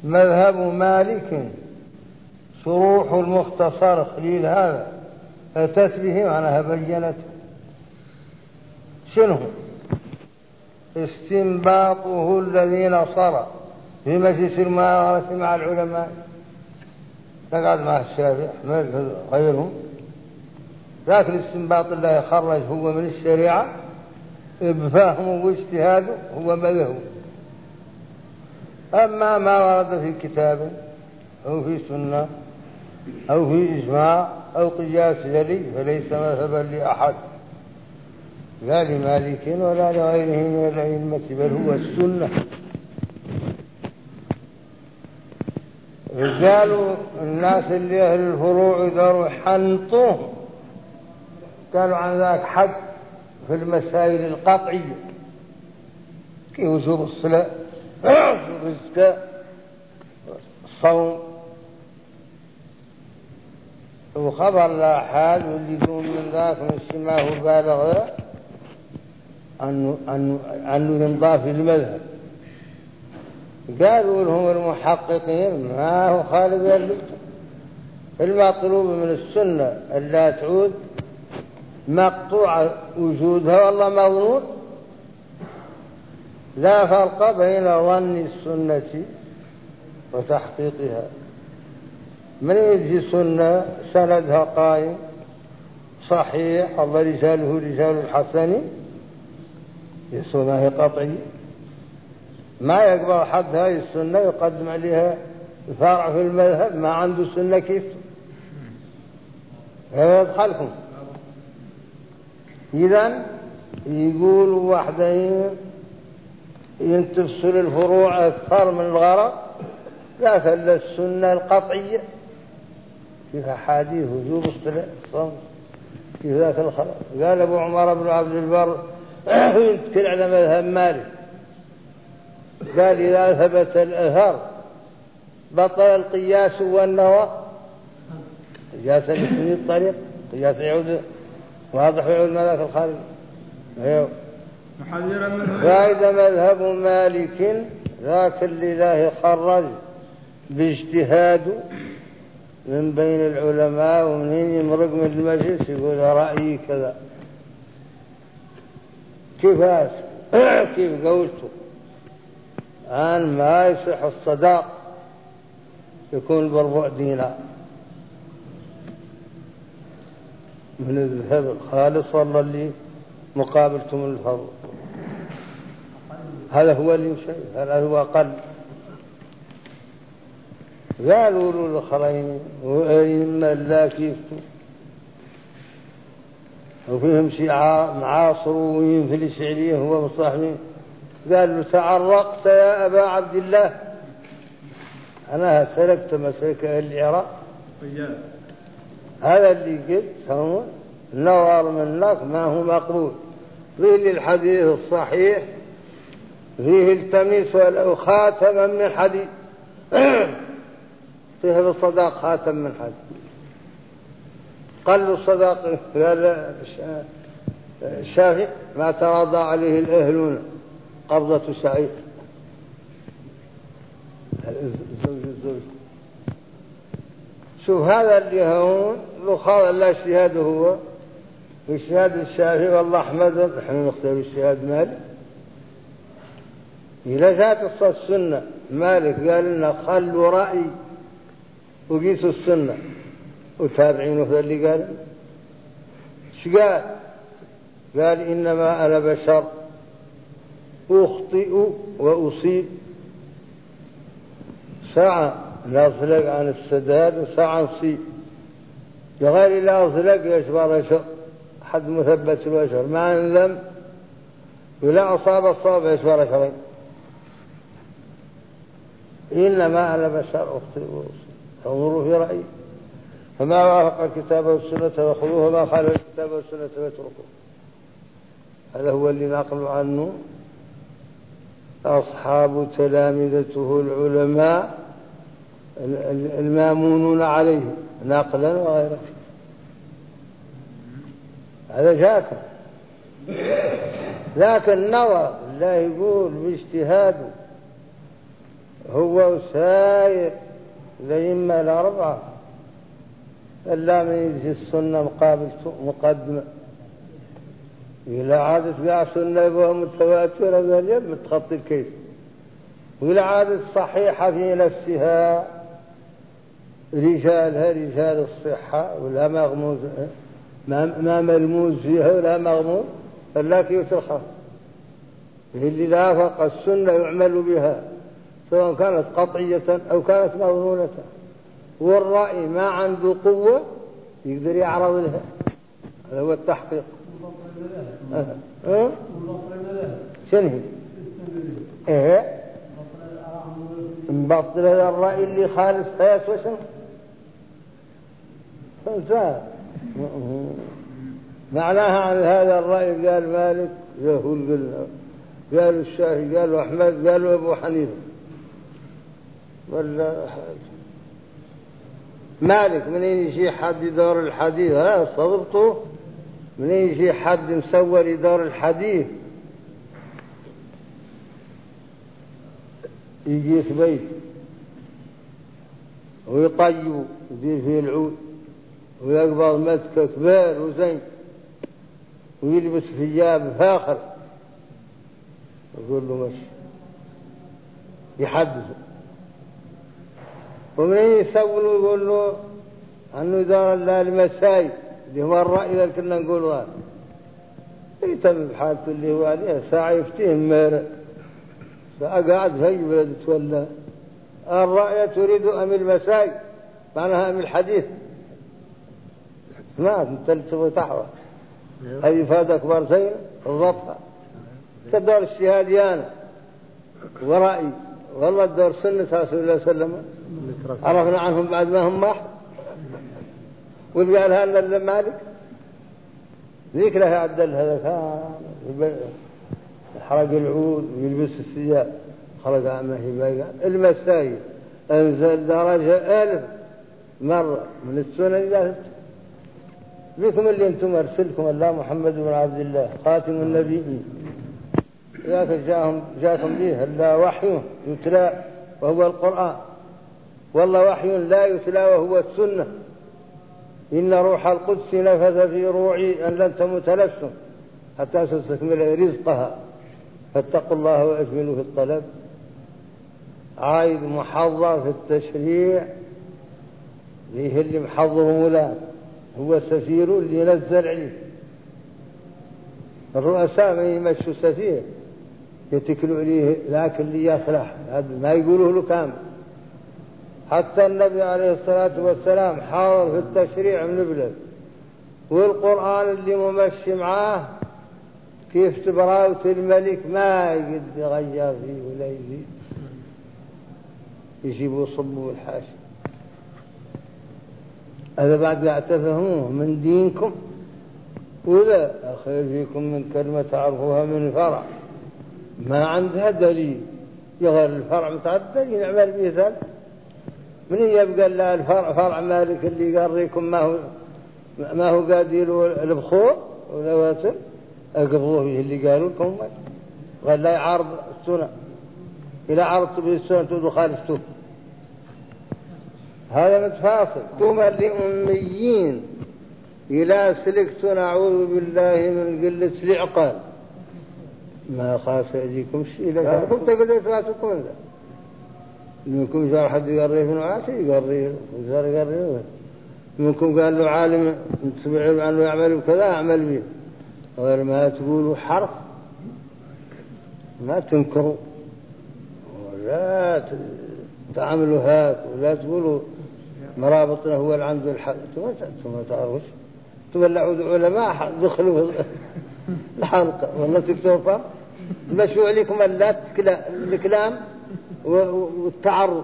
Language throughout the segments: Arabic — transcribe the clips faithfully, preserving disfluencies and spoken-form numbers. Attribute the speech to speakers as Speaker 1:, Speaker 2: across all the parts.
Speaker 1: مذهب مالك شروح المختصر خليل هذا أتت به معناها بينته. شنو استنباطه الذي نصر في مجلس المناظرة مع العلماء، تقعد مع الشافعي أحمد غيرهم، ذاك الاستنباط اللي يخرج هو من الشريعة بفهمه واجتهاده هو مذهبه. أما ما ورد في كتاب أو في سنة أو في إجماع أو قياس جلي فليس مذهبا لأحد، لا لمالك ولا لغيره من الأئمة، بل هو السنة. قالوا الناس اللي أهل الفروع قالوا حنطوه، قالوا عن ذاك حد في المسائل القطعية كوجوب الصلاة وجوب الزكاة الصوم وخبر الآحاد واللي يقوم من ذاك من ما هو بالغ أنه, أنه, أنه ينضاف للمذهب. قالوا لهم المحققين ما هو خالد يلي المطلوب من السنة ألا تعود مقطوع وجودها والله مظنون، لا فرق بين ظن السنة وتحقيقها. من يجي سنة سندها قائم صحيح الله رجاله رجال الحسن يسمى قطعي، ما يقبل حد هاي السنة يقدم عليها فرع في المذهب ما عنده سنة كيف يدخلكم. إذن يقولوا وحدين ينتفصل الفروع أكثر من الغرض، لا فل السنة القطعية في حديث وجوب الصلاة في ذاك الخلق. قال أبو عمر بن عبد البر ينتكل على مذهب مالك، قال إذا ثبت الأثر بطل القياس والنوى، قياس لسني الطريق قياس يعود واضح يعود ملاك الخارج. فإذا مذهب مالك ذاك اللي لا يخرج باجتهاد من بين العلماء ومنين يمرق من المجلس يقول رأيي كذا كيف كيف قولته أن ما يصح الصداق يكون بربع دينار من الذهب الخالص والله اللي مقابلتم الفضل، هذا هو اللي شيء هذا هو أقل. قالوا له الأخرين وأئمة لا كيفتوا وفيهم شيعة معاصرين في الإشعرية هو مصاحبين، قال له تعرقت يا أبا عبد الله، أنا سلكت مسلك أهل العراق، هذا اللي قلت نظر منك ما هو مقبول، فيه الحديث الصحيح فيه التميس ولو خاتما من حديد فيه بالصداق خاتم من حديد. قال له الصداق قال الشافعي ما تراضى عليه الأهلون قبضة شعير، الزوج الزوج. شوف هذا اللي هون لخاض الله اجتهاده هو واجتهاد الشافعي والله أحمد نحن نختار اجتهاد مالك. إذا جاءت السنة مالك قال لنا خلوا رأي وقيسوا السنة وتابعينه في اللي قال شو قال؟ قال إنما أنا بشر أخطئ وأصيب، ساعة لا أصلق عن السداد وساعة نصيب، لغير لا أصلق يشبه رشر حد مثبت البشر ما أنلم ولا أصاب الصواب يشبه رشرين، إنما أنا بشر أخطئ وأصيب فانظروا في رأيي، فما وافق الكتاب والسنة فخذوه وما خالف الكتاب والسنة فاتركوه. هذا هو اللي نقل عنه أصحاب تلامذته العلماء المامونون عليه نقلا وغيره. هذا شاكر لكن نوى لا يقول باجتهاده هو وسائر الأئمة الأربعة إلا من يجي السنة مقابل مقدمة إلى عادة بيع سنة يبقى متواترة ذلك متخطي الكيس، وإلى عادة صحيحة في نفسها رجالها رجال الصحة ولا مغموز ما ملموز فيها ولا مغموز إلا كيف الخاص اللي لا فق السنة يعمل بها سواء كانت قطعية أو كانت مظنونة، والرأي ما عنده قوة يقدر يعرض لها. هذا هو التحقيق. أه. أه؟ شنو ايه مبطل هذا الرأي اللي خالف قياس وشن فانساه معناها عن هذا الرأي قال مالك يقول قالوا الشافعي قالوا أحمد قالوا أبو حنيفة ولا مالك منين يجي حد يدور الحديث؟ ها صدقته منين يجي حد مسور يدور الحديث؟ يجي في بيت ويطيب يدير فيه العود ويقبض مسكة كبير وزين ويلبس ثياب فاخر يقول له مشي يحدثه، ومنين يسول ويقول له أنه يدار الله المسايد اللي هو الرأي اللي كنا نقول هذا يتم بحالته اللي هو عليها ساعة يفتهم مارع فأقعد في بلد تولى الرأي تريد أم المسايد معناها أم الحديث ما أنت تبغى تحوى هذه فادة أكبر زين الضبطة تدور الشهاديان ورأي والله الدور سنة رسول الله صلى الله عليه وسلم عرفنا عنهم بعد ما هم واحد واللي قال هذا مالك ذيك له عدل هذا كان حرق العود ويلبس الثياب خرج عمه بايع المسايد انزل درجة ألف مرة من السنة إلى بكم اللي انتم ارسلكم الله محمد بن عبد الله خاتم النبيين ذاك جاءهم جاءكم به لا وحي يتلى وهو القرآن والله وحي لا يتلى وهو السنة إن روح القدس نفذ في روعي أن لن تموت نفس حتى تستكمل رزقها فاتقوا الله وأجملوا في الطلب. عايد محظر في التشريع ليه اللي محظره مولاه هو سفير اللي ينزل عليه. الرؤساء ما يمشوا سفير يتكلوا عليه لكن اللي يصلح ما يقولوه له كامل. حتى النبي عليه الصلاة والسلام حاضر في التشريع من بلد والقرآن اللي ممشي معاه كيف تبراوة الملك ما يقد يغير فيه ولا يزيد يجيبوا صبوا الحاشي. هذا بعد لا تفهموه من دينكم ولا أخير فيكم من كلمة تعرفوها من فرع ما عندها دليل يغير الفرع متعدل ينعمل به ذلك. من يبقى لا الفرع فرع مالك اللي يقريكم ما هو ما هو قادر البخور ولا واسل أقبضوه به اللي قالوا لكم قال لا يعارض السنة إلى عرضت به السنة تقولوا خالفتوه. هذا متفاصل. ثم لأميين إلى سلكت نعوذ بالله من قلة العقال ما خاف يأذيكم شيء لك كنت قلت إثباتكم ذا منكم جار حد يقريه من عاشي يقريه وزار يقريه منكم قال له عالم تبعوا عنه يعمل بكذا أعمل به غير ما تقولوا حرف ما تنكروا ولا تعملوا هاك ولا تقولوا مرابطنا هو اللي عنده الحق. ثم تعرفوش تولعوا العلماء دخلوا الحلقة والله تكتوفى مشوا عليكم الكلام والتعرض.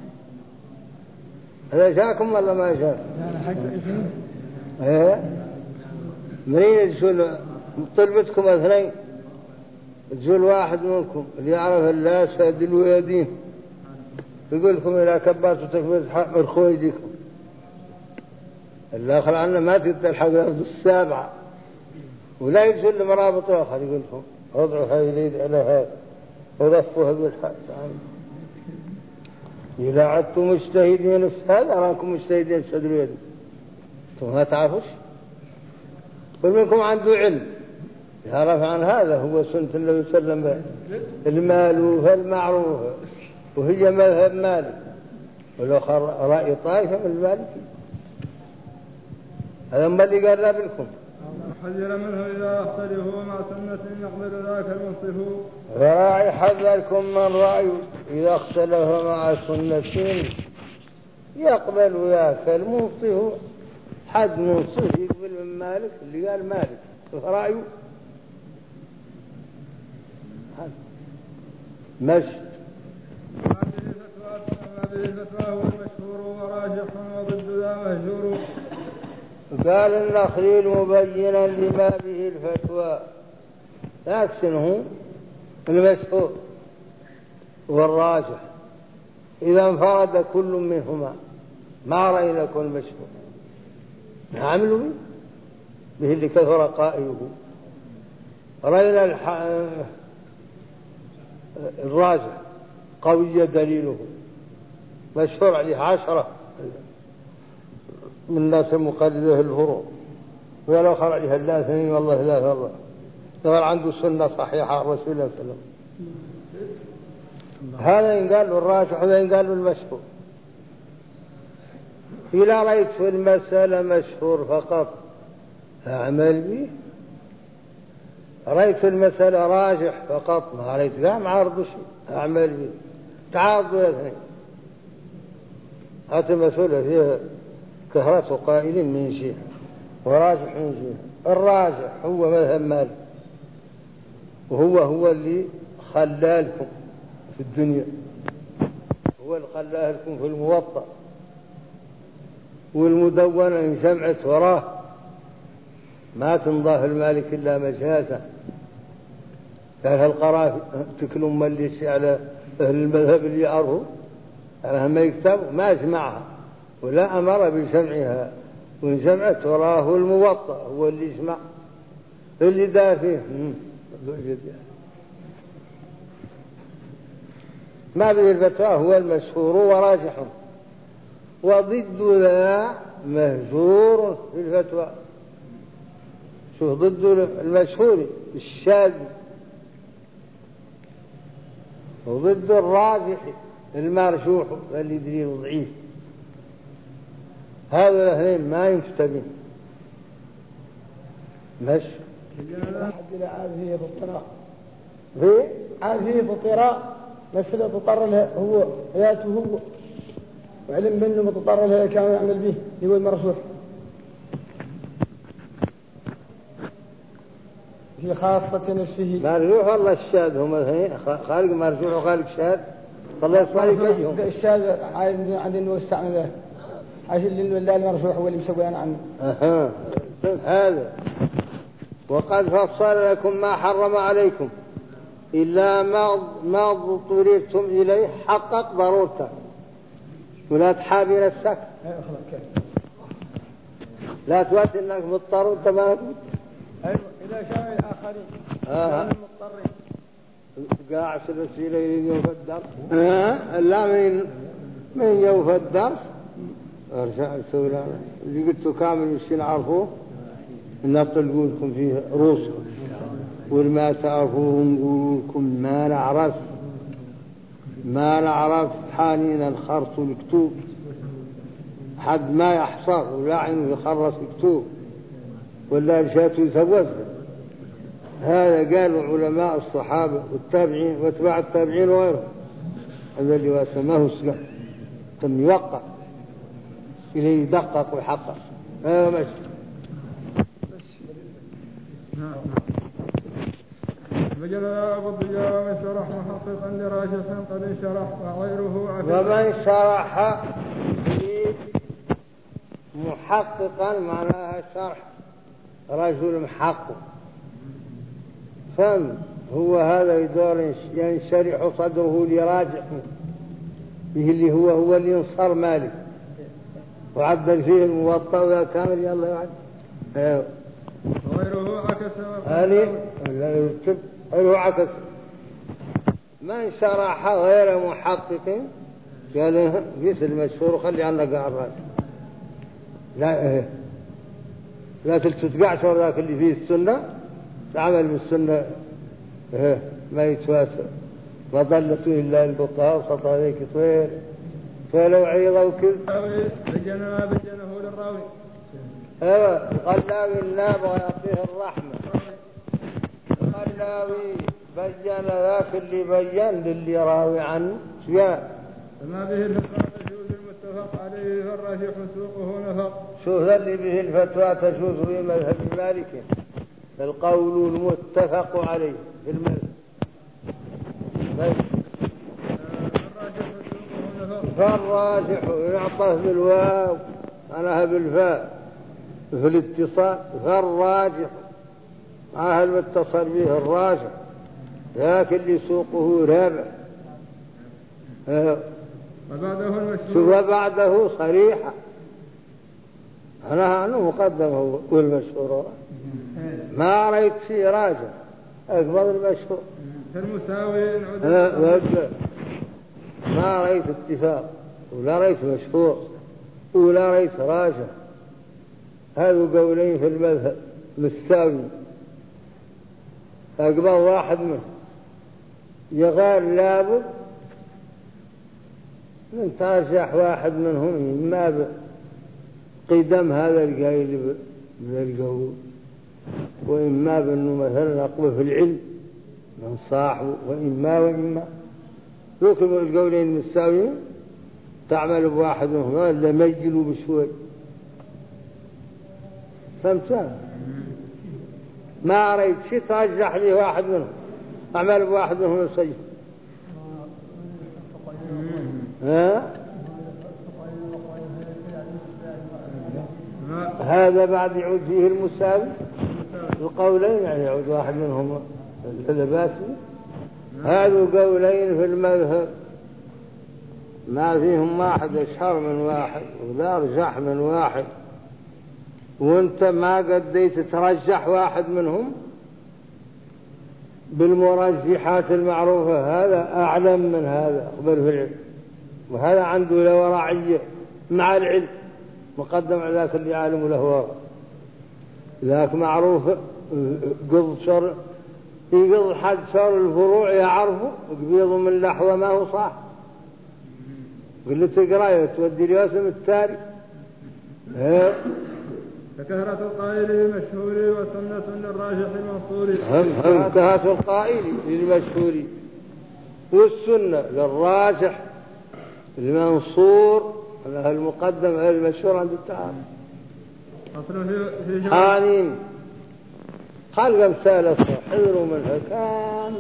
Speaker 1: هذا جاكم ولا ما جاء؟ ايه منين يجول طلبتكم اثنين يجول واحد منكم اللي يعرف الله سيد الويدين يقول لكم إذا كبرتوا تكبير مرخوا يديكم الآخر عنا ما تقدر الحق يرد السابعة ولا يجول لمرابط آخر يقول لكم وضعوا هاي اليد على هاي وضفوها بالحق إذا عدتم مجتهدين هذا أراكم مجتهدين تشهدوا يدي ثم ما تعرفوش كل منكم عنده علم يعرف عن هذا هو سنة النبي صلى الله عليه وسلم المال فالمعروف وهي مذهب مالك والآخر رأي طائفة من المالكي هذا ما اللي قال لا بلكم
Speaker 2: حذر منه إذا اختلفوا مع سنة يقبل ذاك المنصف
Speaker 1: وراعي حذركم من رأي إذا اختلف مع سنة يقبل ذاك المنصف حد منصف يقبل من مالك اللي قال مالك رأيه مش
Speaker 2: هذه الفتوى هو المشهور وراجح وضد ذا مهجور.
Speaker 1: قال النخيل مبينا لما به الفتوى لكنه المشهور والراجح إذا انفرد كل منهما ما رأينا كل مشهور نعمل به به اللي كثر قائله رأينا الح... الراجح قوي دليله مشهور عليه عشرة من الناس مقلده الفروع والآخر عليها لا اثنين والله ثلاثة الله طبعا عنده سنة صحيحة عن رسول الله صلى الله عليه وسلم هذا ينقال له الراجح وهذا ينقال له المشهور. إذا رأيت في المسألة مشهور فقط أعمل به رأيت في المسألة راجح فقط ما رأيت لا معارض شيء أعمل به تعارضوا الاثنين هذه مسألة فيها كثرة قائل من شيء وراجح من شيء. الراجح هو مذهب مالك وهو هو اللي خلالكم في الدنيا هو اللي خلالكم في الموطأ والمدونة إن سمعت وراه ما تنضاف المالك إلا مجازا قال القرافي تكلم مليش على أهل المذهب اللي يعرفوا على ما يكتبوا ما يسمعها ولا أمر بسمعها وإن سمعت وراه الموطأ هو اللي يسمع اللي دار فيه ما به الفتوى هو المشهور وراجح وضد ذا مهجور في الفتوى. شو ضد المشهور الشاذ وضد الراجح المرجوح اللي دليل ضعيف هذا الاثنين ما ينفتبين مش
Speaker 3: حد عاذيه بالطراء
Speaker 1: في
Speaker 3: عاذيه بالطراء مثل تضطر له هو حياته هو وعلم منه متضطر له كان يعمل به هو المرجوح في خاصة نفسه
Speaker 1: مرجوح والله الشاذ هم الاثنين خالق مرجوح وخالق شاذ الله يصلح عليهم.
Speaker 3: الشاذ عند انه استعمله عشان لله المرجوح هو اللي مسوي انا عنه.
Speaker 1: اها هذا وقد فصل لكم ما حرم عليكم إلا ما ما اضطررتم إليه حقق ضرورته ولا تحابي نفسك لا تواتي انك مضطر انت ما
Speaker 3: ايوه اذا شاء الاخرين
Speaker 1: اه مضطرين قاعد الوسيله يوم الدرس اه لا من من يوم الدرس ارجع اسوي له اللي قلت كامل مش نعرفوه نطلقوا لكم فيه روسكم والما تعرفوه نقول لكم ما نعرف ما نعرف حانين الخرص الكتوب حد ما يحصر ولا عينه يخرص الكتوب ولا رشاته يتوزن. هذا قالوا علماء الصحابة والتابعين واتباع التابعين وغيرهم هذا اللي واسماه السلام تم يوقع إليه يدقق ويحقق هذا ماشي.
Speaker 2: وجل أبو الضجاء ومن شرح محققا لراجح قد انشرح وغيره عفوا
Speaker 1: ومن شرح محققا معناها شرح رجل محقق فهم هو هذا يدور ينشرح صدره لراجح به اللي هو هو اللي ينصر مالك وعدل فيه الموطأ ويا كامل يلا يعد ايوه
Speaker 2: وغيره عكس
Speaker 1: هذه لا يكتب غيره عكس من شرح غير محقق قال قيس المشهور وخلي عنك الراجح. لا إيه لا تتقعشر ذاك اللي فيه السنة تعمل بالسنة إيه ما يتواسى ما ضلته إلا البقاء وسط عليك طويل فلو عيضة وكذ
Speaker 2: بجنا بجنه للراوي.
Speaker 1: ايوه القلاوي النابغة يعطيه الرحمة. القلاوي بين ذاك اللي بين للي راوي عنه شياء
Speaker 2: فما به الفتوى تجوز المتفق عليه فالراجح سوقه نفق.
Speaker 1: شوف اللي به الفتوى تجوز في مذهب مالك القول المتفق عليه في المذهب. فالراجح يعطه بالواو أنا بالفاء في الاتصال فالراجح مع المتصل به الراجح ذاك اللي سوقه رابع وبعده صريحة أنا أنه مقدم والمشهور ما رأيت شيء راجع أقبض المشهور
Speaker 2: فالمساوي
Speaker 1: ما رأيت اتفاق ولا رأيت مشهور ولا رأيت راجع. هذا قولين في المذهب مستاوي أقبض واحد منه يغال لابد من ترجح واحد منهم إما بقدم هذا القائل من القول وإما بأنه مثلا أقوى في العلم من صاحبه وإما وإما يكمل القولين المستويين تعمل بواحد منهم ولا ميلوا بشوي فهمت؟ ما رأيت شيء ترجح لي واحد منهم أعمل بواحد منهم الصيف. ها؟ هذا بعد يعود فيه المساوي القولين يعني يعود واحد منهم الباسي. هذا قولين في المذهب ما فيهم واحد أشهر من واحد ولا أرجح من واحد وانت ما قديت ترجح واحد منهم بالمرجحات المعروفة هذا أعلم من هذا أخبر في العلم وهذا عنده له ورعية مع العلم مقدم على ذاك اللي عالم له ورع ذاك معروف قض شر يقض حد شر الفروع يعرفه وقبيضه من لحظة ما هو صح قل له تقرأ تودي الياسم التالي
Speaker 2: فكثرة القائل للمشهور وسنة للراجح المنصور.
Speaker 1: هم كثرة القائل للمشهور والسنة للراجح المنصور المقدم على المشهور عند التعامل. حانين خلق امثال حذروا منها كان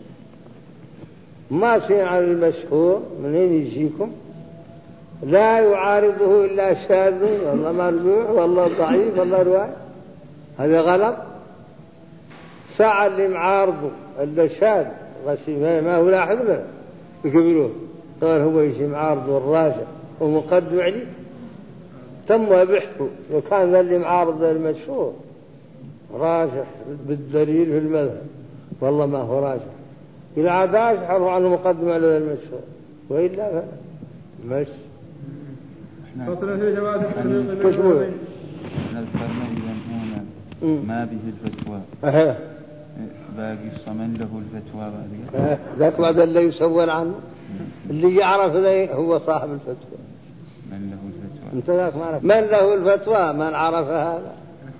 Speaker 1: ماشي على المشهور منين يجيكم لا يعارضه إلا شاذ والله مرجوع والله ضعيف والله رواي هذا غلط. ساعة اللي معارضه إلا شاذ غشي ما هو لاحظ له يقبلوه قال هو يجي معارضه الراجع ومقدم عليه تم بحثه وكان ذا اللي معارض المشهور راجح بالدليل في المذهب والله ما هو راجح إلى عداش حروا عنه مقدم على المشهور وإلا مش
Speaker 2: فصل في جواز التفريق
Speaker 1: كشمول
Speaker 4: نذكرنا إذا هنا ما به الفتوى
Speaker 1: أه.
Speaker 4: باقي الصمن له الفتوى بعد
Speaker 1: ذاك بعد اللي يسول عنه اللي يعرف ذي هو صاحب الفتوى
Speaker 4: من له الفتوى
Speaker 1: انت ذاك ما عرف من له الفتوى من عرف هذا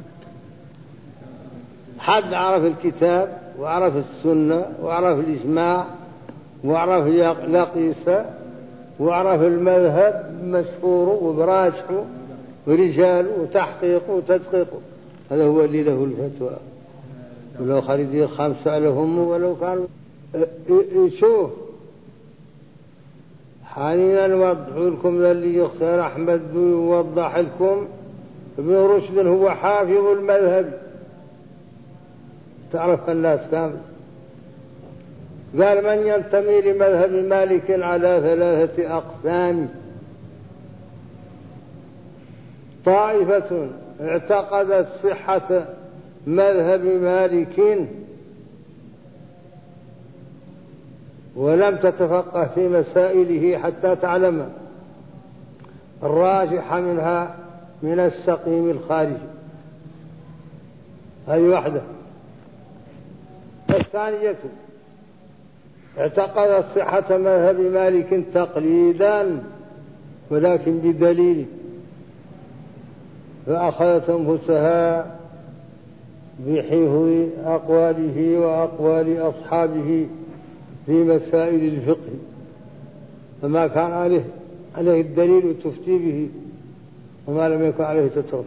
Speaker 1: حد عرف الكتاب وعرف السنة وعرف الإجماع وعرف لقيسة وعرف المذهب مشهوره وبراجحه ورجاله وتحقيقه وتدقيقه هذا هو اللي له الفتوى. ولو خريدي خمسة لهم ولو كانوا شوف حانينا نوضح لكم اللي يختار أحمد يوضح لكم ابن رشد هو حافظ المذهب تعرف الناس كامل قال من ينتمي لمذهب مالك على ثلاثة أقسام طائفة اعتقدت صحة مذهب مالك ولم تتفقه في مسائله حتى تعلم الراجح منها من السقيم الخارجي. هذه واحدة. الثانية اعتقد صحة مذهب مالك تقليدا ولكن بدليل، فأخذت أنفسها بحفظ أقواله وأقوال أصحابه في مسائل الفقه، فما كان عليه عليه الدليل تفتي به، وما لم يكن عليه تترك.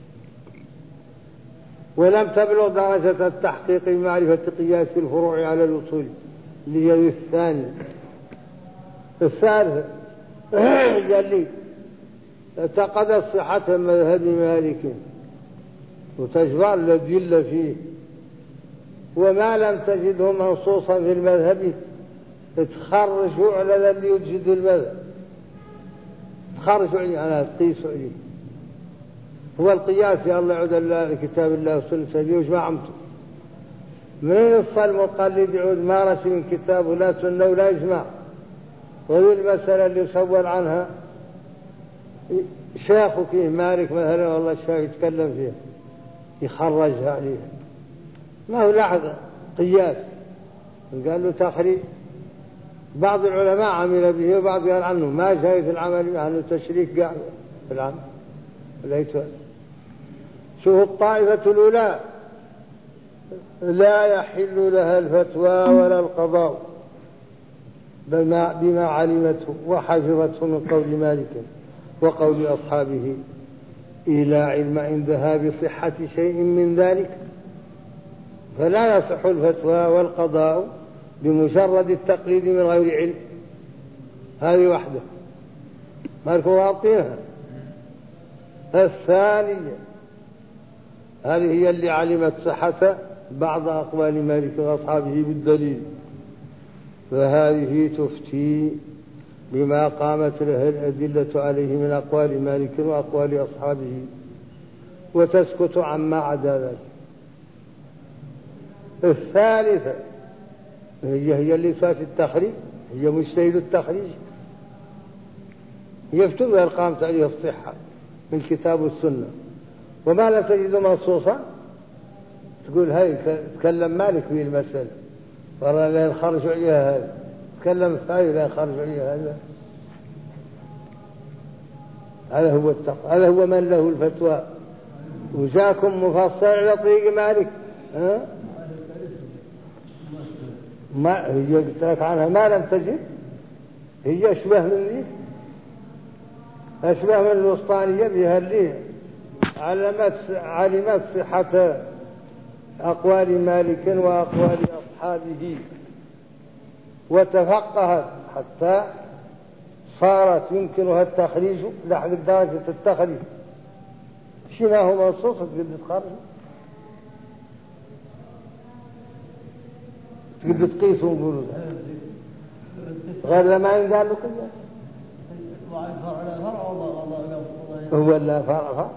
Speaker 1: ولم تبلغ درجة التحقيق بمعرفة قياس الفروع على الأصول اللي هي الثاني. الثالث يلي اعتقد صحة مذهب مالك وتجبر الأدلة فيه، وما لم تجده منصوصا في المذهب تخرجوا على الذي يوجد المذهب، تخرجوا عليه على تقيسوا عليه. هو القياس يا الله عود الله لكتاب الله وسنة سبيه ما عمته من يصل المقلد يعود ما رسي من كتاب ولا سنة ولا إجماع. وهي المسألة اللي يصور عنها شيخ فيه مالك مثلا والله الشيخ يتكلم فيها يخرجها عليها، ما هو لحظة قياس. قال له تخريج، بعض العلماء عمل به وبعض قال عنه ما جايز العمل عنه تشريك قاعد في العمل ليس. شوف الطائفة الأولى لا يحل لها الفتوى ولا القضاء بما, بما علمته وحفظته من قول مالك وقول أصحابه إلى علم عندها بصحة شيء من ذلك، فلا يصح الفتوى والقضاء بمجرد التقليد من غير علم. هذه واحدة ما لكم واطينها. الثانية هذه هي اللي علمت صحة بعض أقوال مالك وأصحابه بالدليل، فهذه تفتي بما قامت له الأدلة عليه من أقوال مالك وأقوال أصحابه وتسكت عما عدا ذلك. الثالثة هي هي اللي صارت التخريج، هي مجتهد التخريج يفتون بها القامت عليه الصحة من الكتاب والسنة، وما لا تجد منصوصا تقول هاي تكلم مالك في المسألة ولا لا يخرج عليها هذا، تكلم هاي لا يخرج عليها هذا. هذا هو التقوى، هذا هو من له الفتوى. وجاكم مفصل على طريق مالك ها؟ ما هي قلت لك عنها ما لم تجد، هي أشبه من ذي، أشبه من الوسطانية بها اللي علمت علمت صحة أقوال مالك وأقوال أصحابه وتفقهت حتى صارت يمكنها التخريج لحد درجة التخريج. شي ما هو منصوص تقدر تخرج، تقدر تقيس ونقولوا غير لما ينقال له كذا هو لا فرع فرع.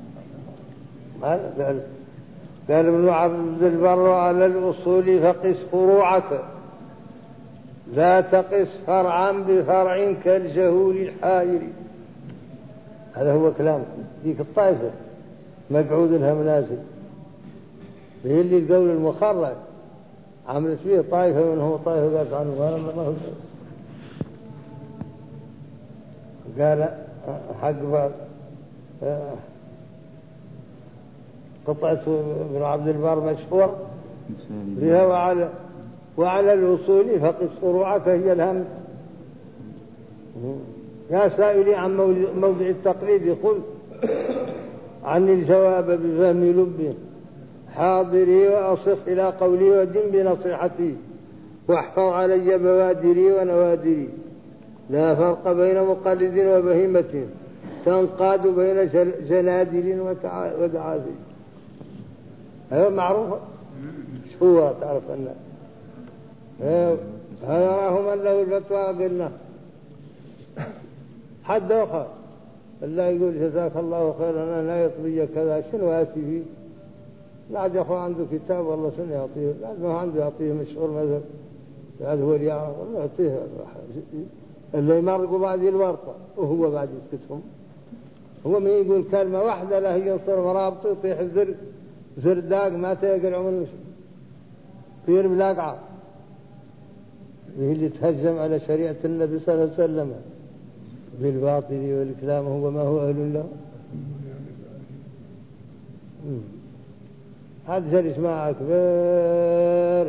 Speaker 1: قال قال ابن عبد البر على الأصول فقس فروعك لا تقس فرعا بفرع كالجهول الحائر. هذا هو كلام ذيك الطائفة مقعود لها منازل، هي اللي القول المخرج عملت فيه طائفة من هو طائفة قالت عنه ما هو قال حق قطعة ابن عبد البر مشهور فيها وعلى وعلى الوصول فقس فروعك هي الهم. يا سائلي عن موضع التقليد يقول عن الجواب بفهم لبه حاضري وأصف إلى قولي ودم بنصيحتي واحفظ علي بوادري ونوادري. لا فرق بين مقلد وبهيمة تنقاد بين جنادل ودعاذل. هذا معروف هو تعرف الناس هذا راه من له الفتوى. قلنا حد آخر الله يقول جزاك الله خيرا أنا لا يطبي كذا شنو آتي فيه بعد يا أخوة عنده كتاب والله شنو يعطيه، لازم عنده يعطيه مشهور مذهب هذا هو اللي يعرف يعطيه اللي يمرقوا بعد الورطة وهو بعد يسكتهم. هو من يقول كلمة واحدة لا ينصر مرابطه يطيح الزر زرداق ما تقرع منه طير بلاقعة. هي اللي تهجم على شريعة النبي صلى الله عليه وسلم بالباطل والكلام هو ما هو أهل له. هذا الاجتماع كبير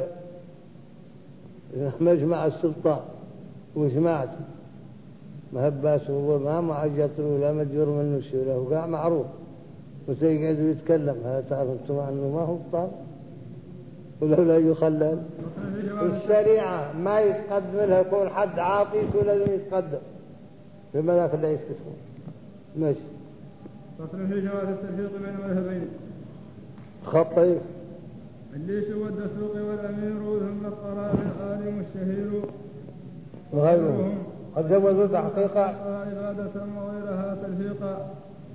Speaker 1: مجمع السلطان وجماعته مهباس هو ما معجته ولا مجبور منه شيء له وقع معروف وسيقعد ويتكلم. هذا تعرف انتم انه ما هو طال ولولا يخلل الشريعة ما يتقدم لها يكون حد عاطي ولا يتقدم بما ذاك اللي يسكتون ماشي.
Speaker 2: فصل في جواز التفريق بين المذهبين.
Speaker 1: خطير
Speaker 2: الليش والدسوق والأمير ثم القرار العالم الشهير
Speaker 1: وغيرهم قد جوزوا تحقيقا
Speaker 2: إرادة وغيرها تلفيقا.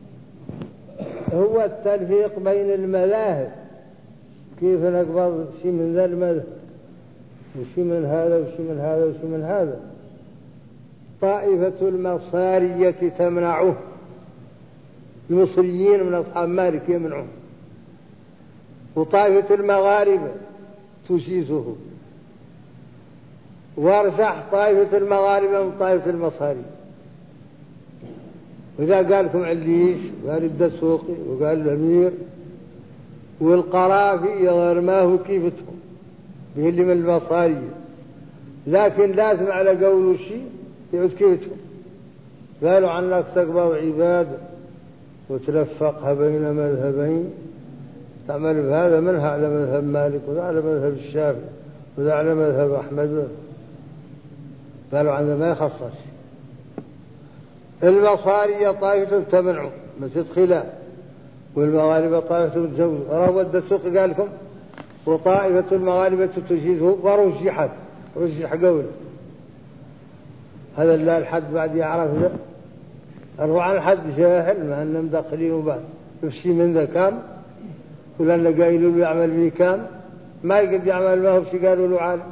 Speaker 1: هو التلفيق بين المذاهب كيف نقبض شيء من ذا المذهب وشيء من هذا وشيء من هذا وشيء من هذا. طائفة المصارية تمنعه المصريين من أصحاب مالك يمنعه وطائفة المغاربة تجيزه وارجح طائفة المغاربة من طائفة المصاري. وإذا قال لكم عليش وقال الدسوقي وقال الأمير والقرافي يغرماه كيفتهم به اللي من المصاري لكن لازم على قول شيء يعود كيفتهم. قالوا عنك تقبض عبادة وتلفقها بين مذهبين تعمل بهذا منها على مذهب مالك وذا على مذهب الشافعي وذا على مذهب أحمد. قالوا عنه ما يخصص. المصارية طائفة تمنعه مثل خلاف والمغاربة طائفة تجوز. وهو الدسوق قال لكم وطائفة المغاربة تجيزه ورجحت رجح قول هذا لا الحد بعد يعرف ذا. أروح عن الحد جاهل مع أنهم داخلين وبعد يفشي من ذا كام ولأن قايلوا له يعمل به كام ما يقدر يعمل ما هو بشي قالوا له عالم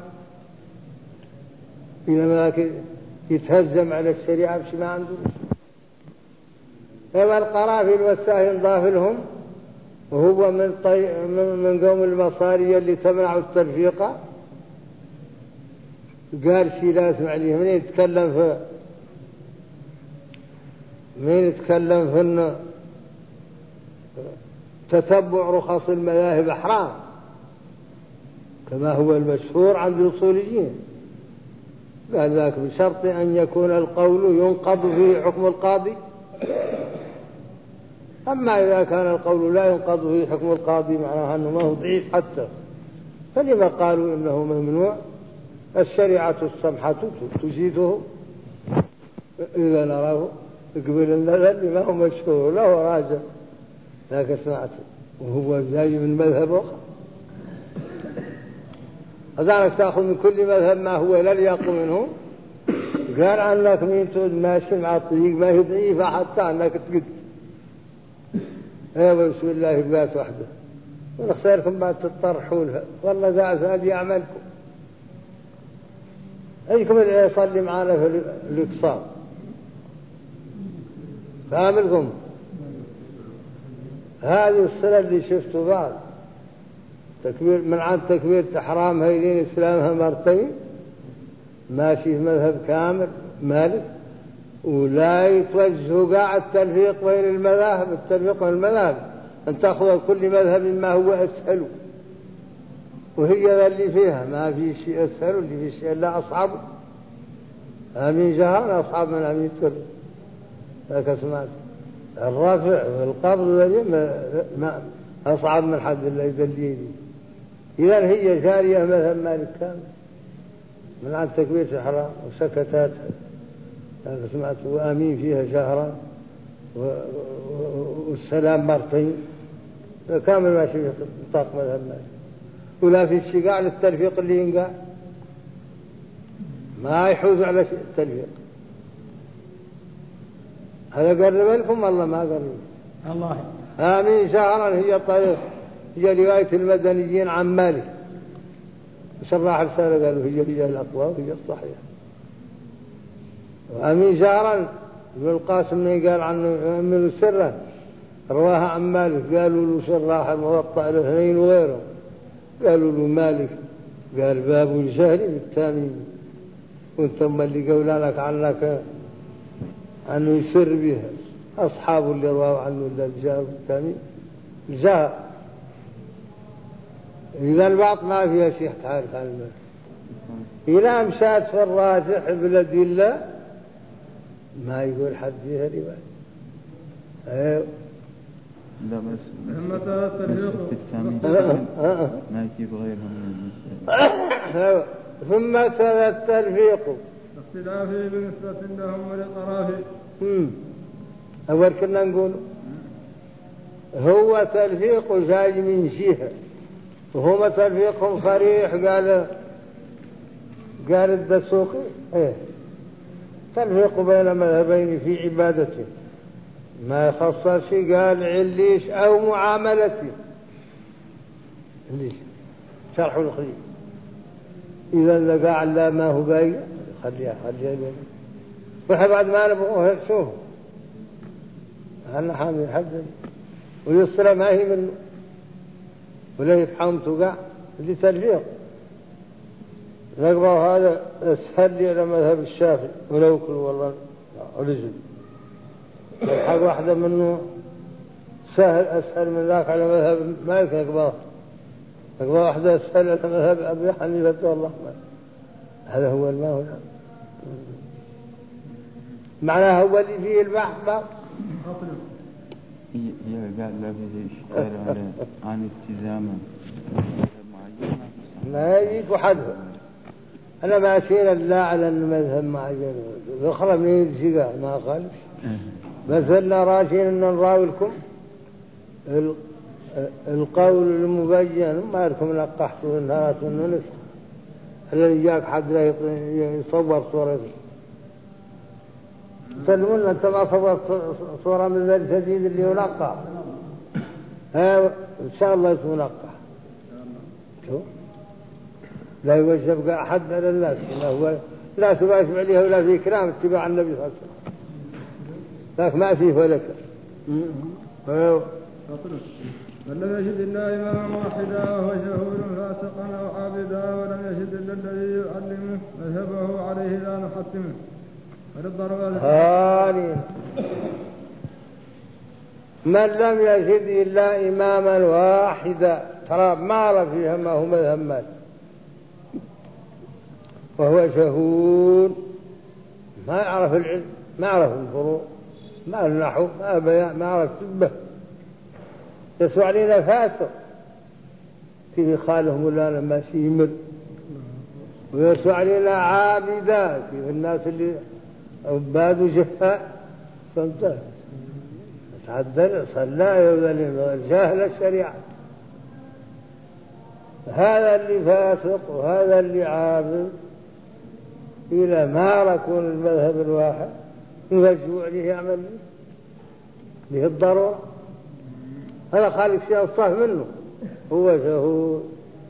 Speaker 1: إنما يتهزم على الشريعة بشي ما عنده. هذا القرافل والساهل ضاف لهم وهو من, طي... من قوم المصارية اللي تمنعوا الترفيقة. قال شي لازم عليه من يتكلم في من يتكلم في انه تتبع رخص المذاهب حرام كما هو المشهور عند الأصوليين. قال ذاك بشرط أن يكون القول ينقض فيه حكم القاضي. أما إذا كان القول لا ينقض فيه حكم القاضي معناه أنه ما هو ضعيف حتى فلما قالوا إنه ممنوع. الشريعة السمحة تجيده إذا نراه يقبل النذر لما هو مشهور له راجع لكن سمعت وهو جاي من مذهب آخر. أذانك تأخذ من كل مذهب ما هو لا ليق منه. قال عنك مين تود ماشي مع الطريق ما هي ضعيفة حتى أنك تقد ايوه بسم الله يبقات وحده ونخسركم بعد تطرحوا لها والله ذا هذه أعمالكم. أيكم اللي يصلي معنا في الاقتصاد فأعملكم هذه الصلاة اللي شفتوا بعض تكبير من عند تكبير تحرام هيلين إسلامها مرتين ماشي في مذهب كامل مالك ولا يتوجه قاعد التلفيق بين المذاهب. التلفيق بين المذاهب أن تأخذ كل مذهب ما هو أسهل وهي اللي فيها ما في شيء أسهل واللي في شيء لا أصعب. آمين جهان أصعب من آمين تكبر لك سمعت الرافع والقبض ما أصعب من حد الله يدليني. إذن هي جارية مذهب مالك كامل من عند تكبير الحرام وسكتات سمعت وآمين فيها شهرا والسلام مرتين كامل ماشي في نطاق مذهب مالك. ولا في الشقاع للتلفيق اللي ينقع ما يحوز على التلفيق. هذا قرب لكم والله ما قرب
Speaker 2: الله.
Speaker 1: آمين شهرا هي طريق هي رواية المدنيين عن مالك شرح الرسالة قالوا هي هي الأقوى وهي الصحيحة. وأمين جارا ابن القاسم قال عنه يؤمل سرا رواها عن مالك، قالوا له شرح الموطأ الاثنين وغيره، قالوا له مالك قال باب الجهل بالتامين، وانتم اللي قولنا لك عنك عنه يسر بها أصحاب اللي رواه عنه الجهل بالتامين الجهل. إذا البعض ما فيها شيء تعرف عن المال إذا مشات في الراجح بالأدلة ما يقول حد فيها رواية. أيوه
Speaker 4: لا بس
Speaker 2: ثم التفريق
Speaker 4: ما يجيب غيرها من المسألة.
Speaker 1: ثم التلفيق
Speaker 2: اختلافه بنسبة لهم ولطرافه.
Speaker 1: أول كنا نقول هو تلفيق جاي من جهة، وهو تلفيق صريح. قال قال الدسوقي ايه تلفيق بين مذهبين في عبادته ما يخصر شيء، قال عليش أو معاملته ليش شرح الخليل. إذا لقى على ما هو باقي خليها خليها لي وإحنا بعد ما نبغوه شوف أنا حامل حد ويصل ما هي منه ولا يفحم توقع اللي تلفيق. نقبل هذا أسهل لي على مذهب الشافعي ولو كل والله رجل الحق واحدة منه سهل أسهل من ذاك على مذهب مالك. نقبل نقبل واحدة أسهل على مذهب أبي حنيفة والله ما. هذا هو الماء هنا معناه هو اللي فيه المحبة.
Speaker 4: هي قال لا فيه إشكال على عن التزاما
Speaker 1: ما يجيك وحده. أنا ما أشير لا على المذهب معين ذخر من الزقاء ما خالف مثلا راشين أن نراوي لكم القول المبين ما لكم لقحتوا الناس والنسخ الذي جاك حد لا يصور صورته تسلمون أنت ما صورت صورة من ذلك الجديد اللي ينقع إن شاء الله يكون منقع شو لا يوجب أحد على الناس هو لا تباشر عليها ولا في كلام اتباع النبي صلى الله عليه وسلم لكن ما فيه فلك.
Speaker 2: من لم يجد إلا إماما واحدا وهو شهود فاسقا أو عابدا ولم يجد إلا الذي يعلمه مذهبه عليه لا نحتمه
Speaker 1: هاني من لم يجد إلا إماما واحدا ترى ما عرف فيها ما هو مذهب مالك وهو شهود ما يعرف العلم ما يعرف الفروع ما النحو ما بيان ما يعرف تبه يسوع علينا فاسق فيه خالهم ولا لما سيمر ويسوع علينا عابدا فيه الناس اللي عباد وجهاء فانتهى تعدل صلى يوذل جاهل الشريعة. هذا اللي فاسق وهذا اللي عابد إلى ما يكون المذهب الواحد يرجع عليه يعمل به الضرورة. هذا خالق شيء أصح منه هو شهود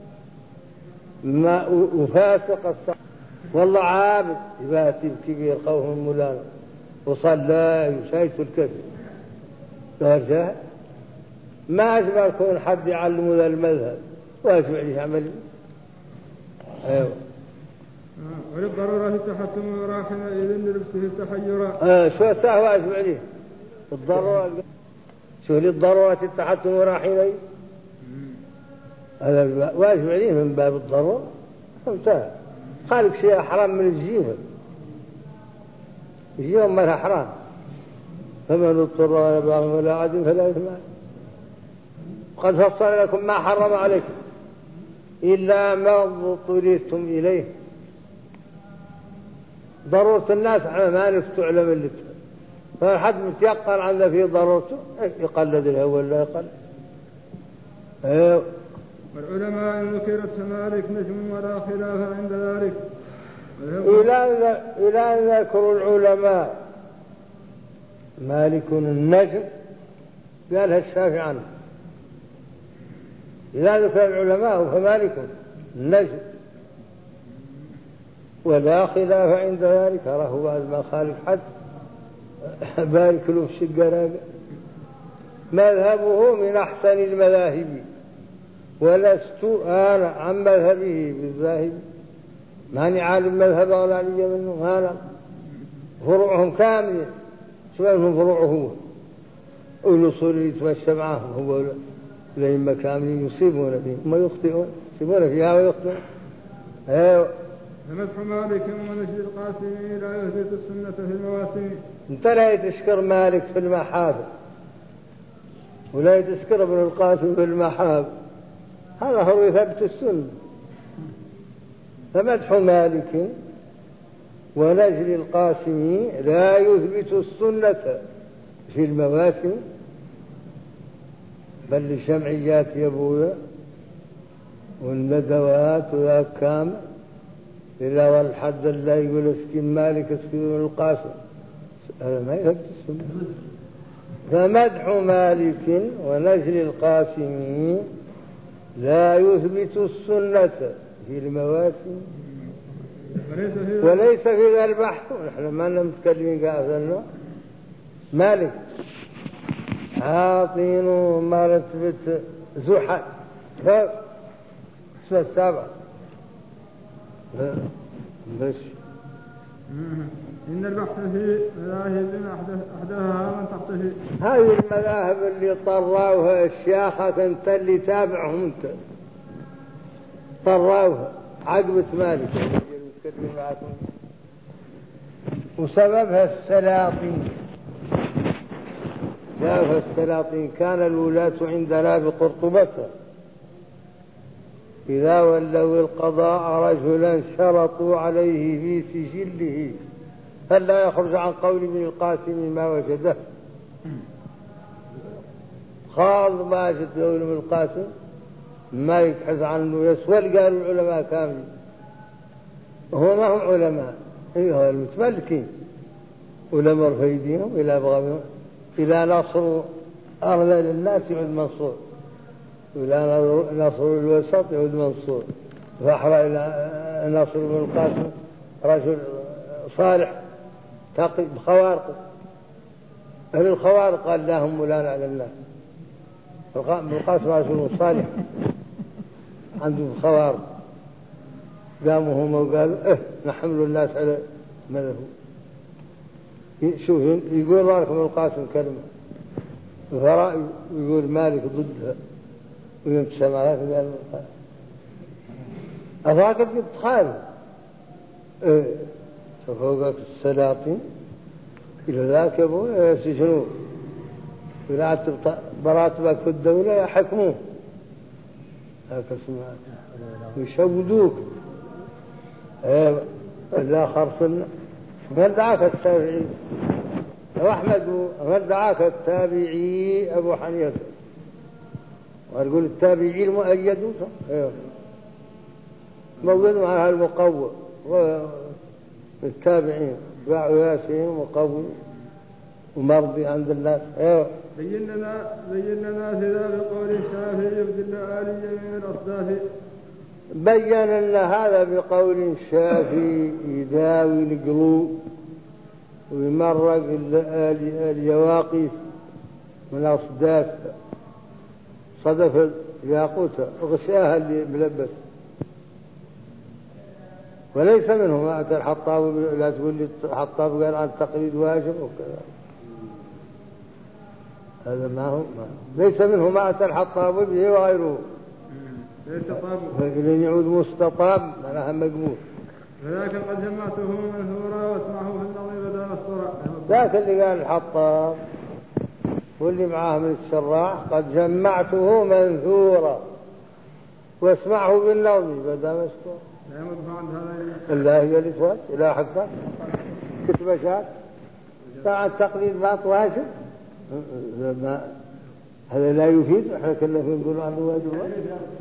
Speaker 1: ما وفاسق الصح والله عابد يباتي كبير خوف مولانا وصلى يشايت الكذب درجة ما أجمع يكون حد يعلمه ذا المذهب وأجمع ليه يعمل. أيوه
Speaker 2: وللضرورة التحكم راحنا إذن لبسه التحيرا.
Speaker 1: آه شو السهو أجمع ليه الضرورة شو للضرورة التحكم راحنا هذا واجب عليه من باب الضرورة انتهى. خالق شيء حرام من الجيفة الجيفة مالها حرام فمن اضطر ولا باغ ولا عاد فلا إثم عليه. قد فصل لكم ما حرم عليكم إلا ما اضطررتم إليه. ضرورة الناس ما نستعلم اللي فالحد متيقن عن ذا فيه ضرورته يقلد الهوى لا يقلد. أيوه
Speaker 2: والعلماء إن ذكرت مالك نجم ولا خلاف عند ذلك.
Speaker 1: إلى أن ذكروا العلماء مالك النجم قالها الشافعي عنه. إذا ذكر العلماء فمالك النجم ولا خلاف عند ذلك. راه بعد ما خالف حد بارك له في الشقراق. مذهبه من أحسن المذاهب ولست أنا عن مذهبه بالذاهب. ماني عالم مذهب ولا علي منه هذا. فروعهم كاملة سواء فروعه هو والأصول اللي يتمشى معهم هو لما كاملين يصيبون فيه ما يخطئون يصيبون فيها ويخطئون. ايوه.
Speaker 2: فمدح مالك ونجد القاسمي لا يثبت السنة في المواسم.
Speaker 1: انت لا تشكر مالك في المحافل ولا تشكر ابن القاسم في المحافل، هذا هو يثبت السنة. فمدح مالك ونجل القاسمي لا يثبت السنة في المواسم، بل لشمعيات يبويا والندوات والأكام إلا والحد لا يقول اسكن مالك اسكن القاسم، هذا ما يثبت السنة. فمدح مالك ونجل القاسمي لا يثبت السنة في المواسم وليس في ذا البحث. نحن ما نتكلمين قاعدنا مالك عاطين مرتبة زحل فوق اسمه السابع بس.
Speaker 2: إن البحث في مذاهب أحدها من تحته.
Speaker 1: هذه المذاهب اللي طراوها الشياخة انت اللي تابعهم انت طراوها عقبة مالك وسببها السلاطين. سببها السلاطين كان الولاة عندنا بقرطبة إذا ولوا القضاء رجلا شرطوا عليه في سجله فلا يخرج عن قول ابن القاسم ما وجده. خاض ما جد قول ابن القاسم ما يبحث عنه يسول. قالوا العلماء كامل هم ما هم علماء، ايها المتملكين علماء رفيدينهم الى بغضهم الى نصر أرض للناس يعود منصور، إلى نصر الوسط يعود منصور، فأحرى إلى نصر بن القاسم رجل صالح تقي بخوارق. أهل الخوارق قال لهم ولا على الناس. ابن القاسم رجل صالح عنده خوارق، قاموا هم وقالوا اه نحمل الناس على ماذا هو. شوف يقول مالك ابن القاسم كلمة فرأي يقول مالك ضدها ويمشي معك قال أفاك جبت خالد اه فوقك السلاطين إلى ذاك يبو يسجنوه إذا عدت براتبك في الدولة يحكموه هكذا سمعت ويشودوك. ايه لا خرصنا. من دعاك التابعي وأحمد من دعاك التابعي أبو حنيفة وأقول التابعي المؤيد ايه موجود مع المقوى والتابعين باعوا ياسين وقوي ومرضي عند الناس. ايه
Speaker 2: بين لنا بين لنا في ذا بقول الشافعي عبد الله آلي من الأصداف.
Speaker 1: بين لنا هذا بقول الشافعي يداوي القلوب ويمرق اليواقيت من أصداف صدف الياقوتة وغشاها اللي ملبس. وليس منه ما أتى الحطاب. لا تقول لي الحطاب قال عن تقليد واجب وكذا، هذا ما هو ما. ليس منه ما أتى الحطاب به وغيره. فإذن يعود مستطاب معناها مقبول.
Speaker 2: ولكن قد جمعته منثورا واسمعه في النظر بدل الصرع.
Speaker 1: ذاك اللي قال الحطاب واللي معاه من الشراح قد جمعته منثورا واسمعه بالنظم بدل الصرع.
Speaker 2: لا يمدح عن هذا
Speaker 1: إلا هي الإسوات إلى حقا كتب شاك طبعا التقليد باط واجب. هذا لا يفيد. احنا كنا نقول عنه واجب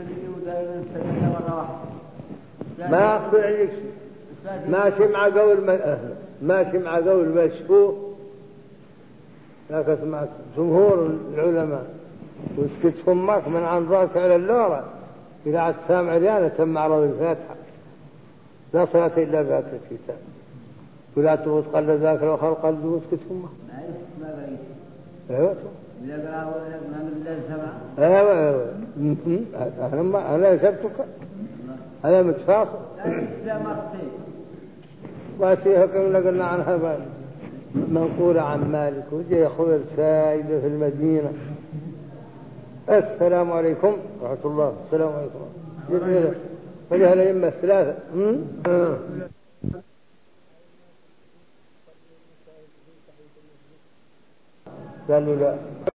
Speaker 1: ما أخبر عليك ماشي مع قول ماشي مع قول مشهور. لكن سمعت جمهور العلماء واسكت فمك من عن ذاك على اللورة إذا عاد سامع ريانة تم عرض الفاتحة لا صلاة إلا بذاك الكتاب ولا تغوث قل ذاك الآخر قل ذوث كتهما ايوه ايوه انا ما انا شفتك انا متفاصل واتيها كما قلنا عنها منقولة عن مالك وجاء يأخذ الفائدة في المدينة. السلام عليكم ورحمة الله. السلام عليكم. وجه الأئمة الثلاثة. قالوا لا.